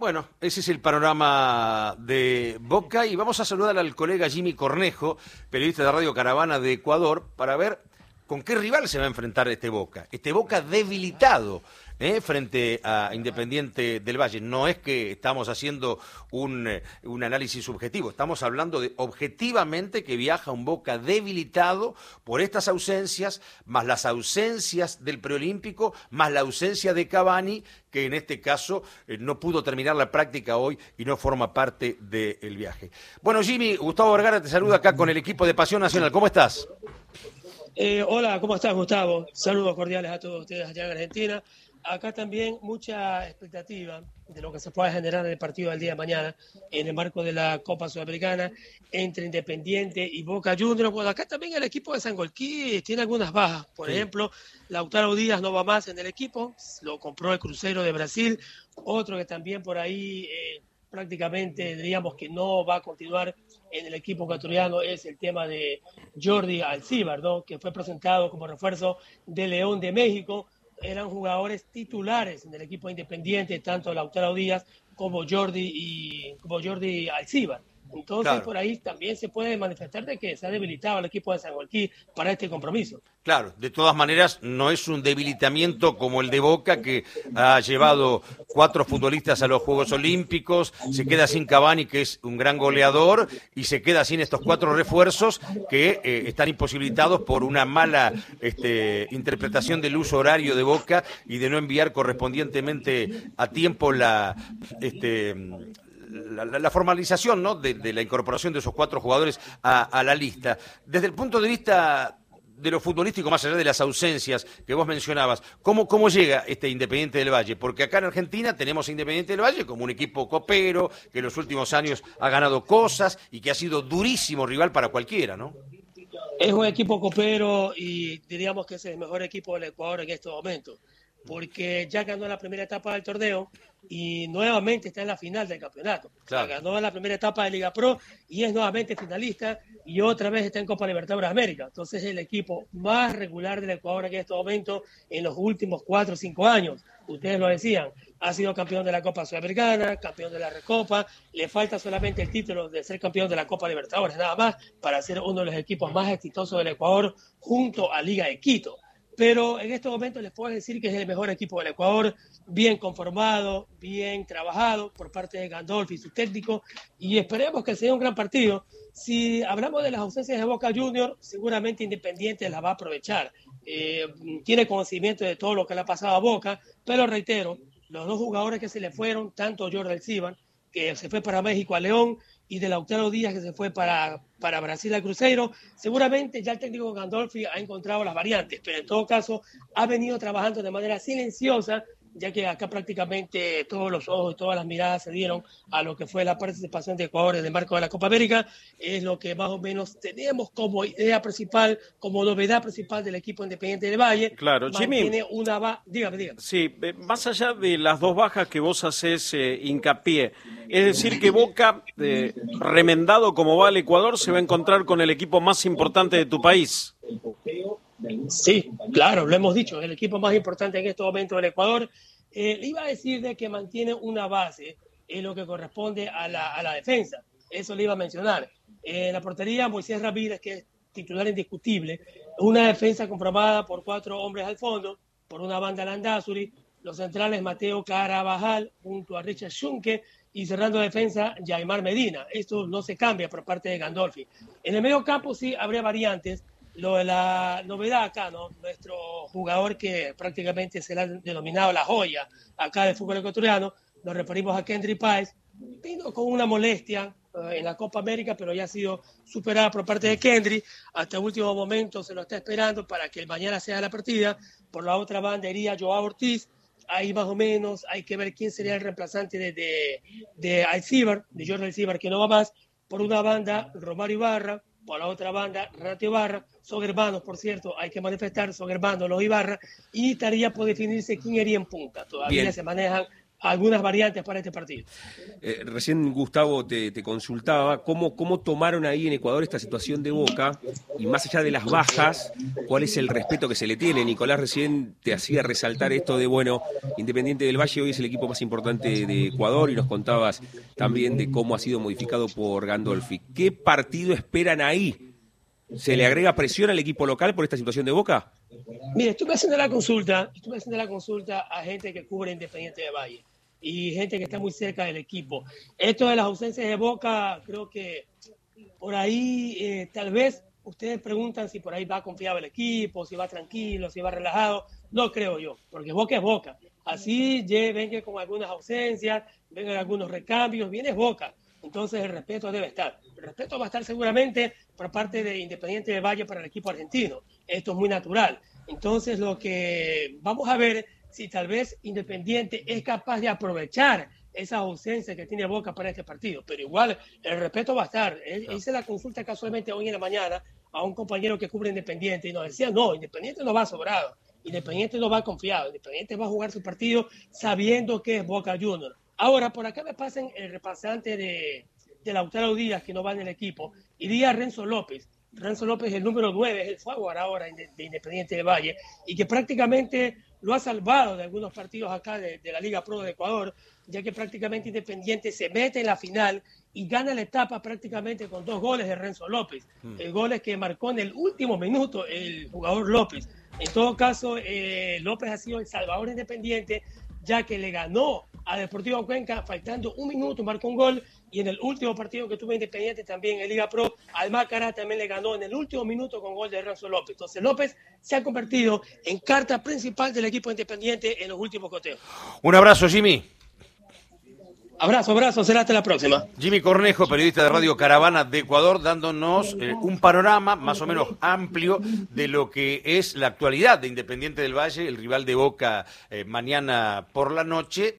Bueno, ese es el panorama de Boca y vamos a saludar al colega Jimmy Cornejo, periodista de Radio Caravana de Ecuador, para ver con qué rival se va a enfrentar este Boca debilitado frente a Independiente del Valle. No es que estamos haciendo un análisis subjetivo, estamos hablando de objetivamente que viaja un Boca debilitado por estas ausencias, más las ausencias del preolímpico, más la ausencia de Cavani, que en este caso no pudo terminar la práctica hoy y no forma parte del viaje. Bueno, Jimmy, Gustavo Vergara te saluda acá con el equipo de Pasión Nacional. ¿Cómo estás? Hola, ¿cómo estás, Gustavo? Saludos cordiales a todos ustedes allá en Argentina. Acá también mucha expectativa de lo que se pueda generar en el partido del día de mañana en el marco de la Copa Sudamericana entre Independiente y Boca Juniors. Bueno, acá también el equipo de Sangolquí tiene algunas bajas. Por ejemplo, Lautaro Díaz no va más en el equipo, lo compró el Cruzeiro de Brasil. Otro que también por ahí prácticamente diríamos que no va a continuar en el equipo ecuatoriano es el tema de Jordi Alcibar, ¿no? Que fue presentado como refuerzo de León de México. Eran jugadores titulares en el equipo independiente, tanto Lautaro Díaz como Jordi Alcibar. Entonces, claro, por ahí también se puede manifestar de que se ha debilitado el equipo de Sangolquí para este compromiso. Claro, de todas maneras, no es un debilitamiento como el de Boca, que ha llevado 4 futbolistas a los Juegos Olímpicos, se queda sin Cavani, que es un gran goleador, y se queda sin estos 4 refuerzos que están imposibilitados por una mala interpretación del uso horario de Boca y de no enviar correspondientemente a tiempo la formalización, ¿no?, de la incorporación de esos 4 jugadores a la lista. Desde el punto de vista de lo futbolístico, más allá de las ausencias que vos mencionabas, ¿cómo llega este Independiente del Valle? Porque acá en Argentina tenemos a Independiente del Valle como un equipo copero, que en los últimos años ha ganado cosas y que ha sido durísimo rival para cualquiera, ¿no? Es un equipo copero y diríamos que es el mejor equipo del Ecuador en estos momentos, porque ya ganó la primera etapa del torneo y nuevamente está en la final del campeonato. Claro. O sea, ganó la primera etapa de Liga Pro y es nuevamente finalista y otra vez está en Copa Libertadores de América. Entonces es el equipo más regular del Ecuador en este momento en los últimos 4 o 5 años. Ustedes lo decían, ha sido campeón de la Copa Sudamericana, campeón de la Recopa, le falta solamente el título de ser campeón de la Copa Libertadores, nada más, para ser uno de los equipos más exitosos del Ecuador junto a Liga de Quito. Pero en este momento les puedo decir que es el mejor equipo del Ecuador, bien conformado, bien trabajado por parte de Gandolfi y su técnico, y esperemos que sea un gran partido. Si hablamos de las ausencias de Boca Juniors, seguramente Independiente las va a aprovechar. Tiene conocimiento de todo lo que le ha pasado a Boca, pero reitero, los 2 jugadores que se le fueron, tanto Jordi Alcibar, que se fue para México a León, y de Lautaro Díaz, que se fue para Brasil al Cruzeiro, seguramente ya el técnico Gandolfi ha encontrado las variantes, pero en todo caso ha venido trabajando de manera silenciosa, ya que acá prácticamente todos los ojos y todas las miradas se dieron a lo que fue la participación de Ecuador en el marco de la Copa América. Es lo que más o menos tenemos como idea principal, como novedad principal del equipo Independiente del Valle. Claro, Jimmy. Dígame. Sí, más allá de las 2 bajas que vos haces hincapié, es decir que Boca, remendado como va el Ecuador, se va a encontrar con el equipo más importante de tu país. Sí, claro, lo hemos dicho, el equipo más importante en este momento del Ecuador. Le iba a decir de que mantiene una base en lo que corresponde a la defensa, eso le iba a mencionar. En la portería, Moisés Ramírez, que es titular indiscutible, una defensa comprobada por 4 hombres al fondo, por una banda Landázuri, los centrales Mateo Carabajal junto a Richard Schunke y cerrando defensa Yaimar Medina. Esto no se cambia por parte de Gandolfi. En el medio campo sí habría variantes. Lo de la novedad acá, ¿no? Nuestro jugador que prácticamente se le ha denominado la joya acá del fútbol ecuatoriano, nos referimos a Kendry Páez, vino con una molestia en la Copa América, pero ya ha sido superada por parte de Kendry. Hasta el último momento se lo está esperando para que mañana sea la partida. Por la otra banda iría Joao Ortiz. Ahí más o menos hay que ver quién sería el reemplazante de Alcibar, de Jordi Alcibar, que no va más. Por una banda, Romario Ibarra. Por la otra banda, Renato Ibarra. Son hermanos, por cierto, hay que manifestar, son hermanos los Ibarra. Y estaría por definirse quién iría en punta. Todavía se manejan algunas variantes para este partido. Recién Gustavo te consultaba cómo tomaron ahí en Ecuador esta situación de Boca y más allá de las bajas, cuál es el respeto que se le tiene. Nicolás recién te hacía resaltar esto de, bueno, Independiente del Valle hoy es el equipo más importante de Ecuador y nos contabas también de cómo ha sido modificado por Gandolfi. ¿Qué partido esperan ahí? ¿Se le agrega presión al equipo local por esta situación de Boca? Mire, estuve haciendo la consulta a gente que cubre Independiente del Valle y gente que está muy cerca del equipo. Esto de las ausencias de Boca, creo que por ahí tal vez ustedes preguntan si por ahí va confiado el equipo, si va tranquilo, si va relajado. No creo yo, porque Boca es Boca. Así venga con algunas ausencias, vengan algunos recambios, viene Boca. Entonces el respeto debe estar. El respeto va a estar seguramente por parte de Independiente del Valle para el equipo argentino. Esto es muy natural. Entonces lo que vamos a ver si tal vez Independiente es capaz de aprovechar esa ausencia que tiene Boca para este partido. Pero igual el respeto va a estar. Hice la consulta casualmente hoy en la mañana a un compañero que cubre Independiente y nos decía, no, Independiente no va sobrado. Independiente no va confiado. Independiente va a jugar su partido sabiendo que es Boca Juniors. Ahora, por acá me pasan el repasante de Lautaro Díaz, que no va en el equipo, y Díaz Renzo López. Renzo López, el número 9, es el forward ahora de Independiente del Valle, y que prácticamente lo ha salvado de algunos partidos acá de la Liga Pro de Ecuador, ya que prácticamente Independiente se mete en la final y gana la etapa prácticamente con 2 goles de Renzo López. El gol es que marcó en el último minuto el jugador López. En todo caso, López ha sido el salvador Independiente, ya que le ganó a Deportivo Cuenca faltando 1 minuto, marcó un gol, y en el último partido que tuvo Independiente también en Liga Pro, al Macará también le ganó en el último minuto con gol de Renzo López. Entonces López se ha convertido en carta principal del equipo Independiente en los últimos coteos. Un abrazo, Jimmy. Abrazo, será hasta la próxima. Jimmy Cornejo, periodista de Radio Caravana de Ecuador, dándonos un panorama más o menos amplio de lo que es la actualidad de Independiente del Valle, el rival de Boca mañana por la noche.